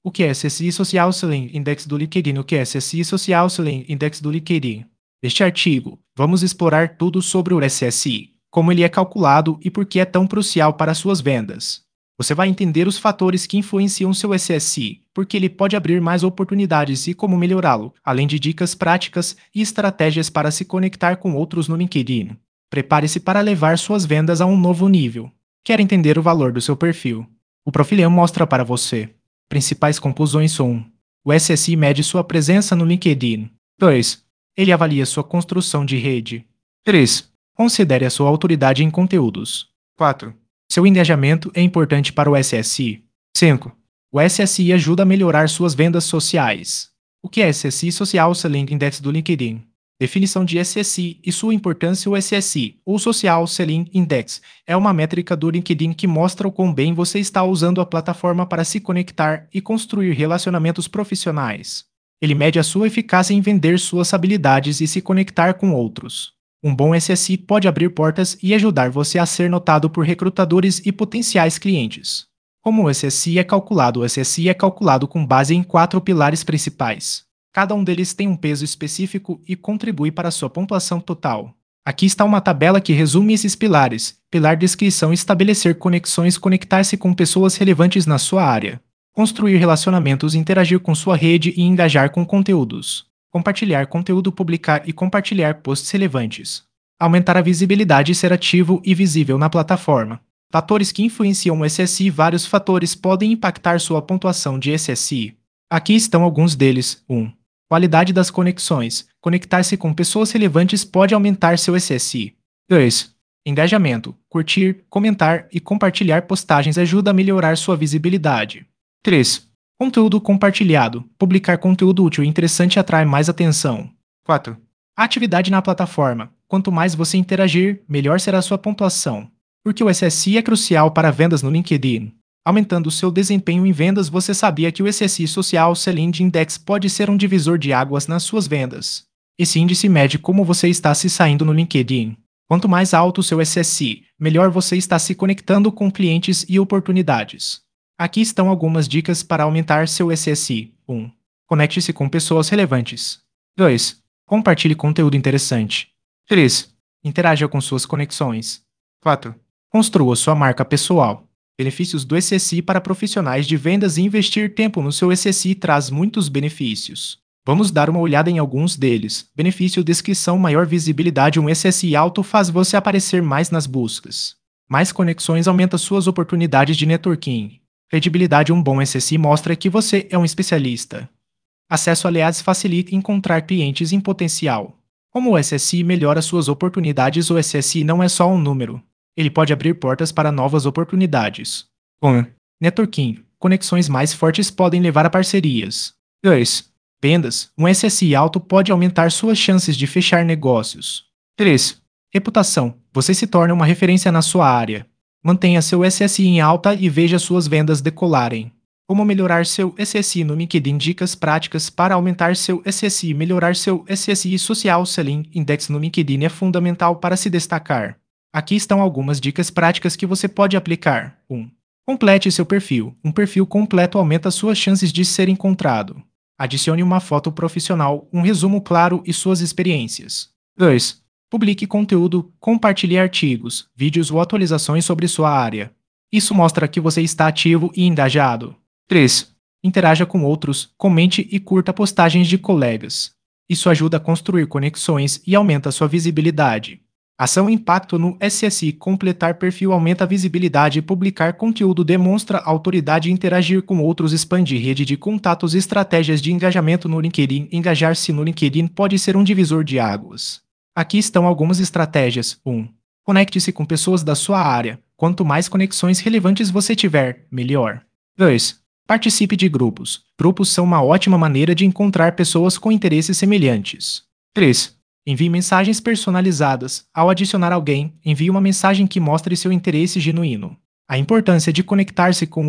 O que é SSI Social Selling Index do LinkedIn? O que é SSI Social Selling Index do LinkedIn? Neste artigo, vamos explorar tudo sobre o SSI, como ele é calculado e por que é tão crucial para suas vendas. Você vai entender os fatores que influenciam seu SSI, porque ele pode abrir mais oportunidades e como melhorá-lo, além de dicas práticas e estratégias para se conectar com outros no LinkedIn. Prepare-se para levar suas vendas a um novo nível. Quer entender o valor do seu perfil? O Profilhão mostra para você. Principais conclusões são: 1. O SSI mede sua presença no LinkedIn. 2. Ele avalia sua construção de rede. 3. Considere a sua autoridade em conteúdos. 4. Seu engajamento é importante para o SSI. 5. O SSI ajuda a melhorar suas vendas sociais. O que é SSI Social Selling Index do LinkedIn? Definição de SSI e sua importância. O SSI, ou Social Selling Index, é uma métrica do LinkedIn que mostra o quão bem você está usando a plataforma para se conectar e construir relacionamentos profissionais. Ele mede a sua eficácia em vender suas habilidades e se conectar com outros. Um bom SSI pode abrir portas e ajudar você a ser notado por recrutadores e potenciais clientes. Como o SSI é calculado? O SSI é calculado com base em 4 pilares principais. Cada um deles tem um peso específico e contribui para a sua pontuação total. Aqui está uma tabela que resume esses pilares. Pilar descrição: estabelecer conexões, conectar-se com pessoas relevantes na sua área. Construir relacionamentos, interagir com sua rede e engajar com conteúdos. Compartilhar conteúdo, publicar e compartilhar posts relevantes. Aumentar a visibilidade e ser ativo e visível na plataforma. Fatores que influenciam o SSI. Vários fatores podem impactar sua pontuação de SSI. Aqui estão alguns deles. 1. Qualidade das conexões. Conectar-se com pessoas relevantes pode aumentar seu SSI. 2. Engajamento. Curtir, comentar e compartilhar postagens ajuda a melhorar sua visibilidade. 3. Conteúdo compartilhado. Publicar conteúdo útil e interessante atrai mais atenção. 4. Atividade na plataforma. Quanto mais você interagir, melhor será sua pontuação. Porque o SSI é crucial para vendas no LinkedIn. Aumentando o seu desempenho em vendas. Você sabia que o SSI Social Selling Index pode ser um divisor de águas nas suas vendas? Esse índice mede como você está se saindo no LinkedIn. Quanto mais alto o seu SSI, melhor você está se conectando com clientes e oportunidades. Aqui estão algumas dicas para aumentar seu SSI. 1. Conecte-se com pessoas relevantes. 2. Compartilhe conteúdo interessante. 3. Interaja com suas conexões. 4. Construa sua marca pessoal. Benefícios do SSI para profissionais de vendas. E investir tempo no seu SSI traz muitos benefícios. Vamos dar uma olhada em alguns deles. Benefício: descrição, maior visibilidade. Um SSI alto faz você aparecer mais nas buscas. Mais conexões aumenta suas oportunidades de networking. Credibilidade: um bom SSI mostra que você é um especialista. Acesso: aliás, facilita encontrar clientes em potencial. Como o SSI melhora suas oportunidades? O SSI não é só um número. Ele pode abrir portas para novas oportunidades. 1. Networking. Conexões mais fortes podem levar a parcerias. 2. Vendas. Um SSI alto pode aumentar suas chances de fechar negócios. 3. Reputação. Você se torna uma referência na sua área. Mantenha seu SSI em alta e veja suas vendas decolarem. Como melhorar seu SSI no LinkedIn? Dicas práticas para aumentar seu SSI. Melhorar seu SSI Social Selling Index no LinkedIn é fundamental para se destacar. Aqui estão algumas dicas práticas que você pode aplicar. 1. Complete seu perfil. Um perfil completo aumenta suas chances de ser encontrado. Adicione uma foto profissional, um resumo claro e suas experiências. 2. Publique conteúdo, compartilhe artigos, vídeos ou atualizações sobre sua área. Isso mostra que você está ativo e engajado. 3. Interaja com outros, comente e curta postagens de colegas. Isso ajuda a construir conexões e aumenta sua visibilidade. Ação e impacto no SSI. Completar perfil aumenta a visibilidade. Publicar conteúdo demonstra autoridade. Interagir com outros expande rede de contatos. Estratégias de engajamento no LinkedIn. Engajar-se no LinkedIn pode ser um divisor de águas. Aqui estão algumas estratégias. 1. Conecte-se com pessoas da sua área. Quanto mais conexões relevantes você tiver, melhor. 2. Participe de grupos. Grupos são uma ótima maneira de encontrar pessoas com interesses semelhantes. 3. Envie mensagens personalizadas. Ao adicionar alguém, envie uma mensagem que mostre seu interesse genuíno. A importância de conectar-se com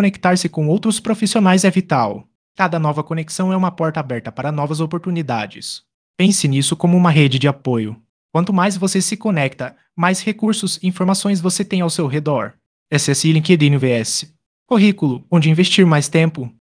outros profissionais é vital. Cada nova conexão é uma porta aberta para novas oportunidades. Pense nisso como uma rede de apoio. Quanto mais você se conecta, mais recursos e informações você tem ao seu redor. SSI LinkedIn vs. Currículo, onde investir mais tempo.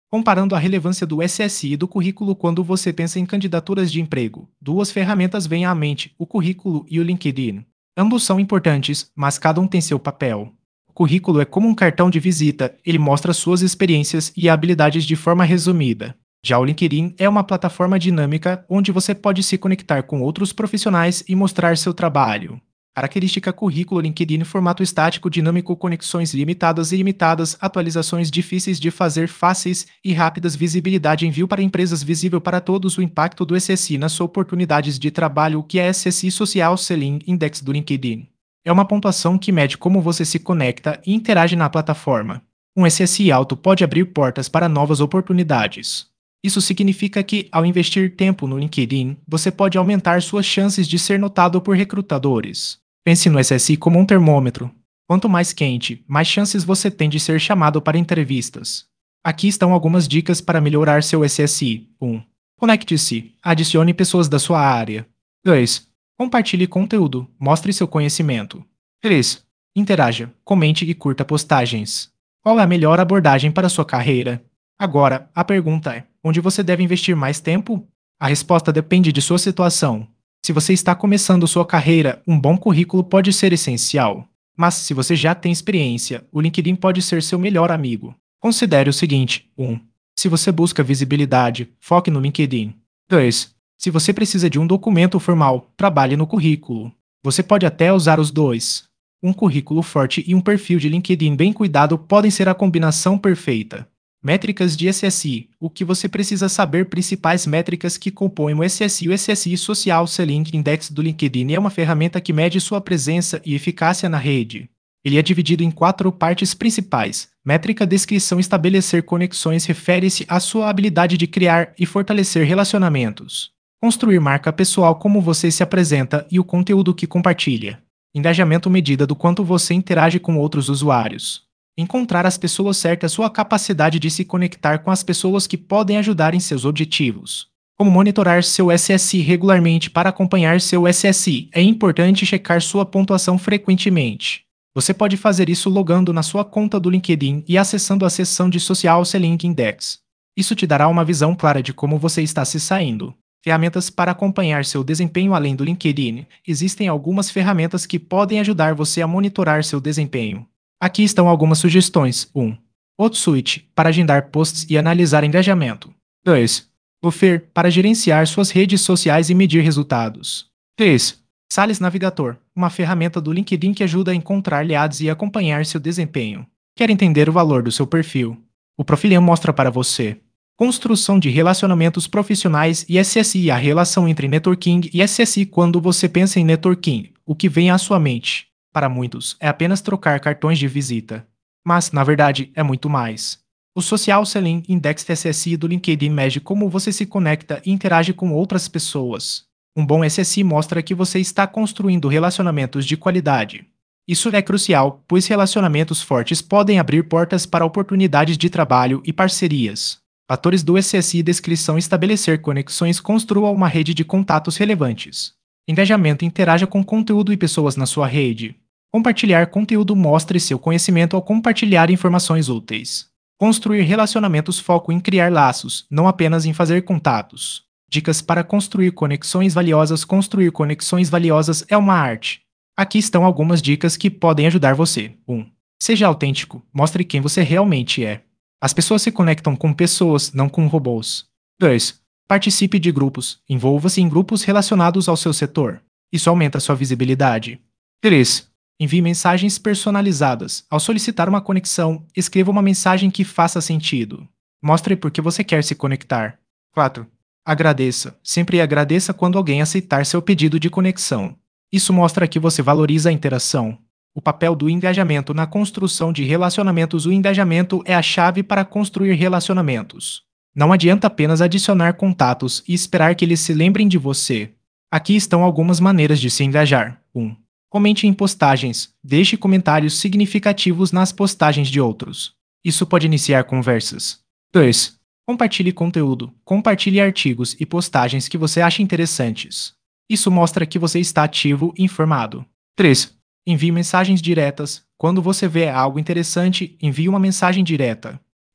Comparando a relevância do SSI e do currículo quando você pensa em candidaturas de emprego, duas ferramentas vêm à mente, o currículo e o LinkedIn. Ambos são importantes, mas cada um tem seu papel. O currículo é como um cartão de visita, ele mostra suas experiências e habilidades de forma resumida. Já o LinkedIn é uma plataforma dinâmica onde você pode se conectar com outros profissionais e mostrar seu trabalho. Característica currículo LinkedIn formato estático dinâmico conexões limitadas e ilimitadas atualizações difíceis de fazer fáceis e rápidas visibilidade envio para empresas visível para todos o impacto do SSI nas suas oportunidades de trabalho o que é SSI Social Selling Index do LinkedIn. É uma pontuação que mede como você se conecta e interage na plataforma. Um SSI alto pode abrir portas para novas oportunidades. Isso significa que, ao investir tempo no LinkedIn, você pode aumentar suas chances de ser notado por recrutadores. Pense no SSI como um termômetro. Quanto mais quente, mais chances você tem de ser chamado para entrevistas. Aqui estão algumas dicas para melhorar seu SSI. 1. Conecte-se. Adicione pessoas da sua área. 2. Compartilhe conteúdo. Mostre seu conhecimento. 3. Interaja. Comente e curta postagens. Qual é a melhor abordagem para sua carreira? Agora, a pergunta é: onde você deve investir mais tempo? A resposta depende de sua situação. Se você está começando sua carreira, um bom currículo pode ser essencial. Mas se você já tem experiência, o LinkedIn pode ser seu melhor amigo. Considere o seguinte: 1. Se você busca visibilidade, foque no LinkedIn. 2. Se você precisa de um documento formal, trabalhe no currículo. Você pode até usar os dois. Um currículo forte e um perfil de LinkedIn bem cuidado podem ser a combinação perfeita. Métricas de SSI. O que você precisa saber principais métricas que compõem o SSI. O SSI Social Selling Index do LinkedIn é uma ferramenta que mede sua presença e eficácia na rede. Ele é dividido em 4 partes principais. Métrica descrição estabelecer conexões refere-se à sua habilidade de criar e fortalecer relacionamentos. Construir marca pessoal como você se apresenta e o conteúdo que compartilha. Engajamento medida do quanto você interage com outros usuários. Encontrar as pessoas certas sua capacidade de se conectar com as pessoas que podem ajudar em seus objetivos. Como monitorar seu SSI regularmente para acompanhar seu SSI, é importante checar sua pontuação frequentemente. Você pode fazer isso logando na sua conta do LinkedIn e acessando a seção de Social Selling Index. Isso te dará uma visão clara de como você está se saindo. Ferramentas para acompanhar seu desempenho além do LinkedIn. Existem algumas ferramentas que podem ajudar você a monitorar seu desempenho. Aqui estão algumas sugestões. 1. Hootsuite, para agendar posts e analisar engajamento. 2. Buffer, para gerenciar suas redes sociais e medir resultados. 3. Sales Navigator, uma ferramenta do LinkedIn que ajuda a encontrar leads e acompanhar seu desempenho. Quer entender o valor do seu perfil? O Profilium mostra para você. Construção de relacionamentos profissionais e SSI, a relação entre networking e SSI. Quando você pensa em networking, o que vem à sua mente? Para muitos, é apenas trocar cartões de visita. Mas, na verdade, é muito mais. O Social Selling Index SSI do LinkedIn mede como você se conecta e interage com outras pessoas. Um bom SSI mostra que você está construindo relacionamentos de qualidade. Isso é crucial, pois relacionamentos fortes podem abrir portas para oportunidades de trabalho e parcerias. Fatores do SSI descrição estabelecer conexões construa uma rede de contatos relevantes. Engajamento interaja com conteúdo e pessoas na sua rede. Compartilhar conteúdo mostre seu conhecimento ao compartilhar informações úteis. Construir relacionamentos foco em criar laços, não apenas em fazer contatos. Dicas para construir conexões valiosas. Construir conexões valiosas é uma arte. Aqui estão algumas dicas que podem ajudar você. 1. Seja autêntico, mostre quem você realmente é. As pessoas se conectam com pessoas, não com robôs. 2. Participe de grupos. Envolva-se em grupos relacionados ao seu setor. Isso aumenta sua visibilidade. 3. Envie mensagens personalizadas. Ao solicitar uma conexão, escreva uma mensagem que faça sentido. Mostre por que você quer se conectar. 4. Agradeça. Sempre agradeça quando alguém aceitar seu pedido de conexão. Isso mostra que você valoriza a interação. O papel do engajamento na construção de relacionamentos. O engajamento é a chave para construir relacionamentos. Não adianta apenas adicionar contatos e esperar que eles se lembrem de você. Aqui estão algumas maneiras de se engajar. 1. Comente em postagens. Deixe comentários significativos nas postagens de outros. Isso pode iniciar conversas. 2. Compartilhe conteúdo. Compartilhe artigos e postagens que você acha interessantes. Isso mostra que você está ativo e informado. 3. Envie mensagens diretas. Quando você vê algo interessante, envie uma mensagem direta.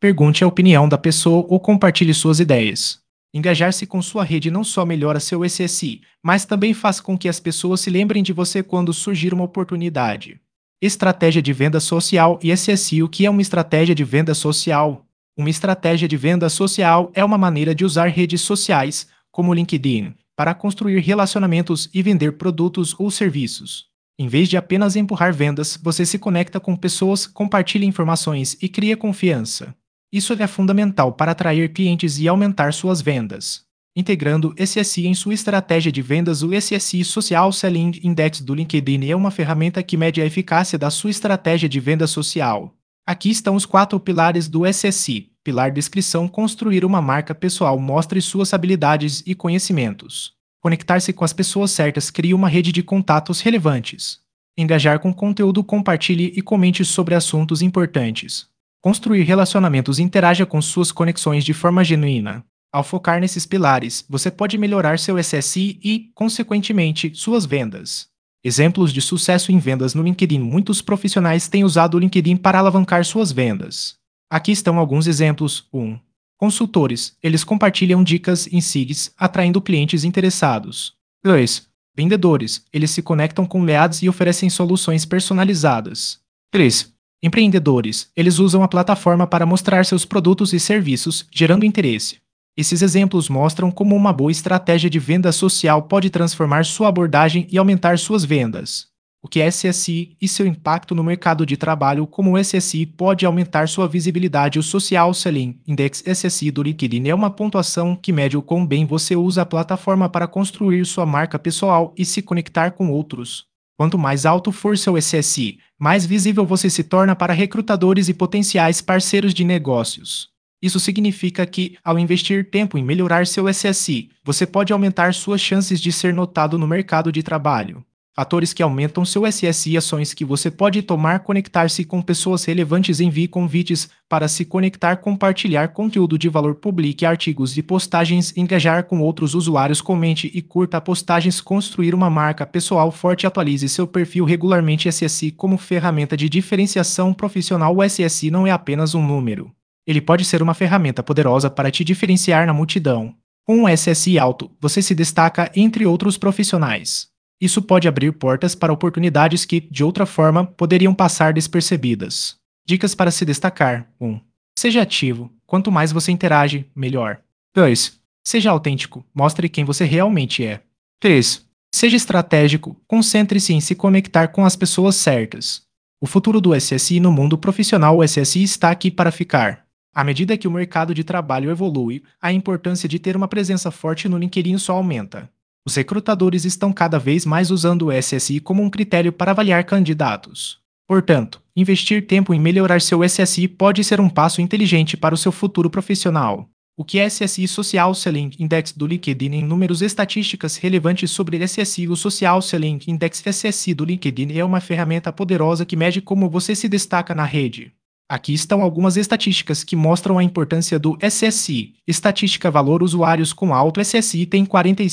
pergunte a opinião da pessoa ou compartilhe suas ideias. Engajar-se com sua rede não só melhora seu SSI, mas também faz com que as pessoas se lembrem de você quando surgir uma oportunidade. Estratégia de venda social e SSI. O que é uma estratégia de venda social? Uma estratégia de venda social é uma maneira de usar redes sociais, como o LinkedIn, para construir relacionamentos e vender produtos ou serviços. Em vez de apenas empurrar vendas, você se conecta com pessoas, compartilha informações e cria confiança. Isso é fundamental para atrair clientes e aumentar suas vendas. Integrando SSI em sua estratégia de vendas, o SSI Social Selling Index do LinkedIn é uma ferramenta que mede a eficácia da sua estratégia de venda social. Aqui estão os 4 pilares do SSI. Pilar descrição: construir uma marca pessoal, mostre suas habilidades e conhecimentos. Conectar-se com as pessoas certas, crie uma rede de contatos relevantes. Engajar com conteúdo, compartilhe e comente sobre assuntos importantes. Construir relacionamentos, interaja com suas conexões de forma genuína. Ao focar nesses pilares, você pode melhorar seu SSI e, consequentemente, suas vendas. Exemplos de sucesso em vendas no LinkedIn. Muitos profissionais têm usado o LinkedIn para alavancar suas vendas. Aqui estão alguns exemplos. 1. Consultores. Eles compartilham dicas em SIGs, atraindo clientes interessados. 2. Vendedores. Eles se conectam com leads e oferecem soluções personalizadas. 3. Empreendedores. Eles usam a plataforma para mostrar seus produtos e serviços, gerando interesse. Esses exemplos mostram como uma boa estratégia de venda social pode transformar sua abordagem e aumentar suas vendas. O que é SSI e seu impacto no mercado de trabalho? Como o SSI pode aumentar sua visibilidade? O Social Selling Index SSI do LinkedIn é uma pontuação que mede o quão bem você usa a plataforma para construir sua marca pessoal e se conectar com outros. Quanto mais alto for seu SSI, mais visível você se torna para recrutadores e potenciais parceiros de negócios. Isso significa que, ao investir tempo em melhorar seu SSI, você pode aumentar suas chances de ser notado no mercado de trabalho. Fatores que aumentam seu SSI: ações que você pode tomar: conectar-se com pessoas relevantes, envie convites para se conectar, compartilhar conteúdo de valor, publique artigos e postagens, engajar com outros usuários, comente e curta postagens, construir uma marca pessoal forte, atualize seu perfil regularmente. SSI como ferramenta de diferenciação profissional. O SSI não é apenas um número. Ele pode ser uma ferramenta poderosa para te diferenciar na multidão. Com um SSI alto, você se destaca entre outros profissionais. Isso pode abrir portas para oportunidades que, de outra forma, poderiam passar despercebidas. Dicas para se destacar: 1. Seja ativo. Quanto mais você interage, melhor. 2. Seja autêntico. Mostre quem você realmente é. 3. Seja estratégico. Concentre-se em se conectar com as pessoas certas. O futuro do SSI no mundo profissional. O SSI está aqui para ficar. À medida que o mercado de trabalho evolui, a importância de ter uma presença forte no LinkedIn só aumenta. Os recrutadores estão cada vez mais usando o SSI como um critério para avaliar candidatos. Portanto, investir tempo em melhorar seu SSI pode ser um passo inteligente para o seu futuro profissional. O que é SSI Social Selling Index do LinkedIn? Em números, estatísticas relevantes sobre SSI. O Social Selling Index SSI do LinkedIn é uma ferramenta poderosa que mede como você se destaca na rede. Aqui estão algumas estatísticas que mostram a importância do SSI. Estatística: valor: usuários com alto SSI têm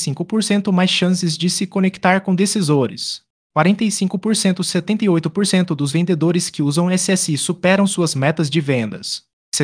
45% mais chances de se conectar com decisores. 45%. 78% dos vendedores que usam SSI superam suas metas de vendas.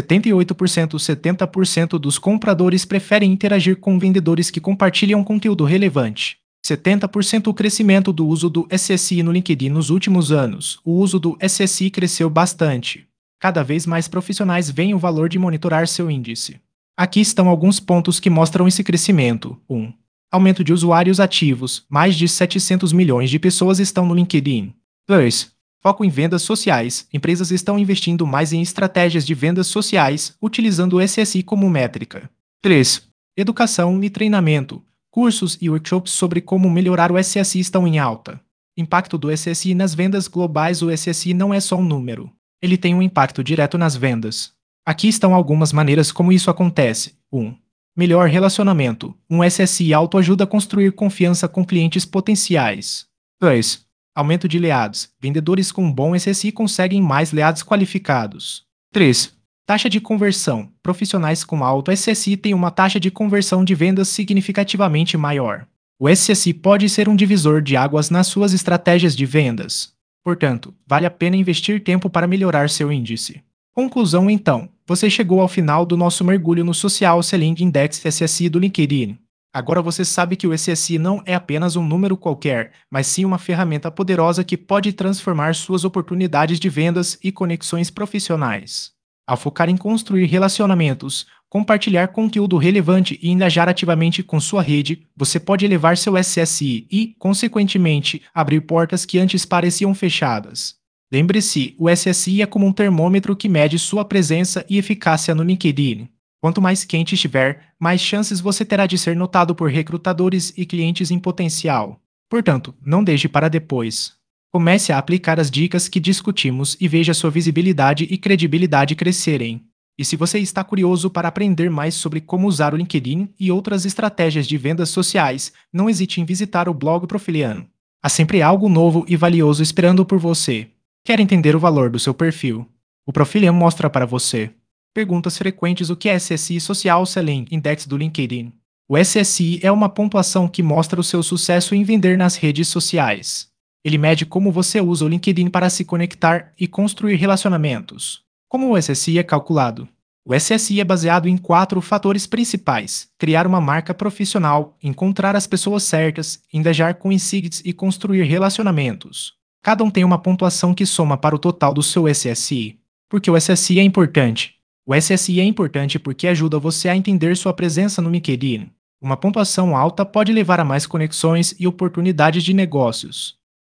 78%. 70% dos compradores preferem interagir com vendedores que compartilham conteúdo relevante. 70%. O crescimento do uso do SSI no LinkedIn nos últimos anos. O uso do SSI cresceu bastante. Cada vez mais profissionais veem o valor de monitorar seu índice. Aqui estão alguns pontos que mostram esse crescimento. 1. Aumento de usuários ativos. Mais de 700 milhões de pessoas estão no LinkedIn. 2. Foco em vendas sociais. Empresas estão investindo mais em estratégias de vendas sociais, utilizando o SSI como métrica. 3. Educação e treinamento. Cursos e workshops sobre como melhorar o SSI estão em alta. Impacto do SSI nas vendas globais. O SSI não é só um número. Ele tem um impacto direto nas vendas. Aqui estão algumas maneiras como isso acontece. 1. Melhor relacionamento. Um SSI alto ajuda a construir confiança com clientes potenciais. 2. Aumento de leads. Vendedores com um bom SSI conseguem mais leads qualificados. 3. Taxa de conversão. Profissionais com alto SSI têm uma taxa de conversão de vendas significativamente maior. O SSI pode ser um divisor de águas nas suas estratégias de vendas. Portanto, vale a pena investir tempo para melhorar seu índice. Conclusão então: Você chegou ao final do nosso mergulho no Social Selling Index SSI do LinkedIn. Agora você sabe que o SSI não é apenas um número qualquer, mas sim uma ferramenta poderosa que pode transformar suas oportunidades de vendas e conexões profissionais. Ao focar em construir relacionamentos, compartilhar conteúdo relevante e engajar ativamente com sua rede, você pode elevar seu SSI e, consequentemente, abrir portas que antes pareciam fechadas. Lembre-se, o SSI é como um termômetro que mede sua presença e eficácia no LinkedIn. Quanto mais quente estiver, mais chances você terá de ser notado por recrutadores e clientes em potencial. Portanto, não deixe para depois. Comece a aplicar as dicas que discutimos e veja sua visibilidade e credibilidade crescerem. E se você está curioso para aprender mais sobre como usar o LinkedIn e outras estratégias de vendas sociais, não hesite em visitar o blog Profiliano. Há sempre algo novo e valioso esperando por você. Quer entender o valor do seu perfil? O Profiliano mostra para você. Perguntas frequentes: o que é SSI Social Selling Index do LinkedIn? O SSI é uma pontuação que mostra o seu sucesso em vender nas redes sociais. Ele mede como você usa o LinkedIn para se conectar e construir relacionamentos. Como o SSI é calculado? O SSI é baseado em 4 fatores principais: criar uma marca profissional, encontrar as pessoas certas, engajar com insights e construir relacionamentos. Cada um tem uma pontuação que soma para o total do seu SSI. Por que o SSI é importante? O SSI é importante porque ajuda você a entender sua presença no LinkedIn. Uma pontuação alta pode levar a mais conexões e oportunidades de negócios.